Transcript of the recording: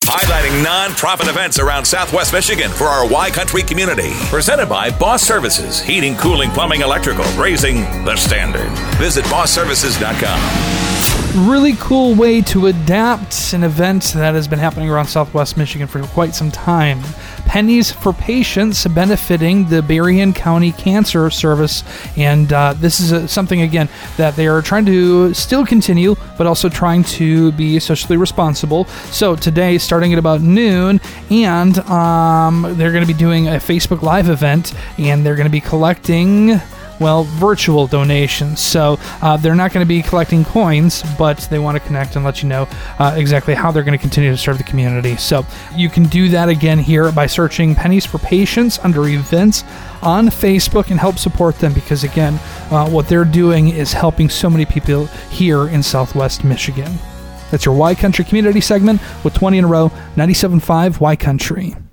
highlighting nonprofit events around Southwest Michigan for our Y Country community. Presented by Boss Services, heating, cooling, plumbing, electrical, raising the standard. Visit bossservices.com. Really cool way to adapt an event that has been happening around Southwest Michigan for quite some time. Pennies for Patients, benefiting the Berrien County Cancer Service. And this is something, again, that they are trying to still continue, but also trying to be socially responsible. So today, starting at about noon, and they're going to be doing a Facebook Live event, and they're going to be collecting, well, virtual donations. So they're not going to be collecting coins, but they want to connect and let you know exactly how they're going to continue to serve the community. So you can do that again here by searching Pennies for Patients under events on Facebook and help support them, because again, what they're doing is helping so many people here in Southwest Michigan. That's your Y Country community segment with 20 in a row, 97.5 Y Country.